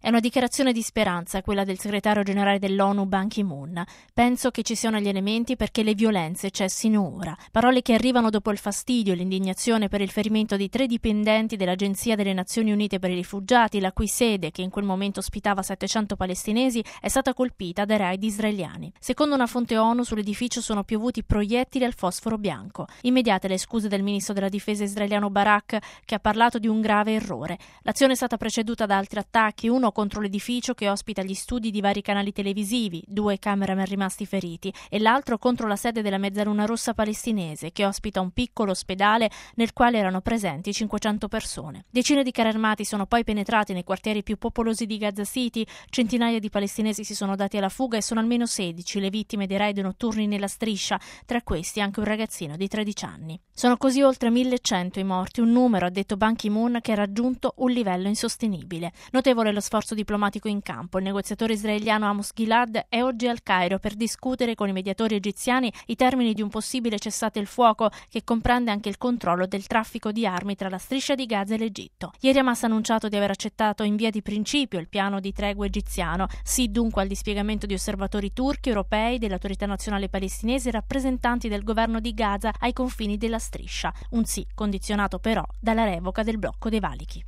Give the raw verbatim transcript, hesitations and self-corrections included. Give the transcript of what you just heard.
È una dichiarazione di speranza, quella del segretario generale dell'ONU Ban Ki-moon. Penso che ci siano gli elementi perché le violenze cessino ora. Parole che arrivano dopo il fastidio e l'indignazione per il ferimento di tre dipendenti dell'Agenzia delle Nazioni Unite per i Rifugiati, la cui sede, che in quel momento ospitava settecento palestinesi, è stata colpita dai raid israeliani. Secondo una fonte ONU, sull'edificio sono piovuti proiettili al fosforo bianco. Immediate le scuse del ministro della difesa israeliano Barak, che ha parlato di un grave errore. L'azione è stata preceduta da altri attacchi, uno contro l'edificio che ospita gli studi di vari canali televisivi, due cameraman rimasti feriti, e l'altro contro la sede della Mezzaluna Rossa palestinese, che ospita un piccolo ospedale nel quale erano presenti cinquecento persone. Decine di carri armati sono poi penetrati nei quartieri più popolosi di Gaza City, centinaia di palestinesi si sono dati alla fuga e sono almeno sedici le vittime dei raid notturni nella striscia, tra questi anche un ragazzino di tredici anni. Sono così oltre millecento i morti, un numero, ha detto Ban Ki-moon, che ha raggiunto un livello insostenibile. Notevole lo sforzo diplomatico in campo. Il negoziatore israeliano Amos Gilad è oggi al Cairo per discutere con i mediatori egiziani i termini di un possibile cessate il fuoco che comprende anche il controllo del traffico di armi tra la striscia di Gaza e l'Egitto. Ieri Hamas ha annunciato di aver accettato in via di principio il piano di tregua egiziano, sì dunque al dispiegamento di osservatori turchi, europei, dell'autorità nazionale palestinese e rappresentanti del governo di Gaza ai confini della striscia. Un sì condizionato però dalla revoca del blocco dei valichi.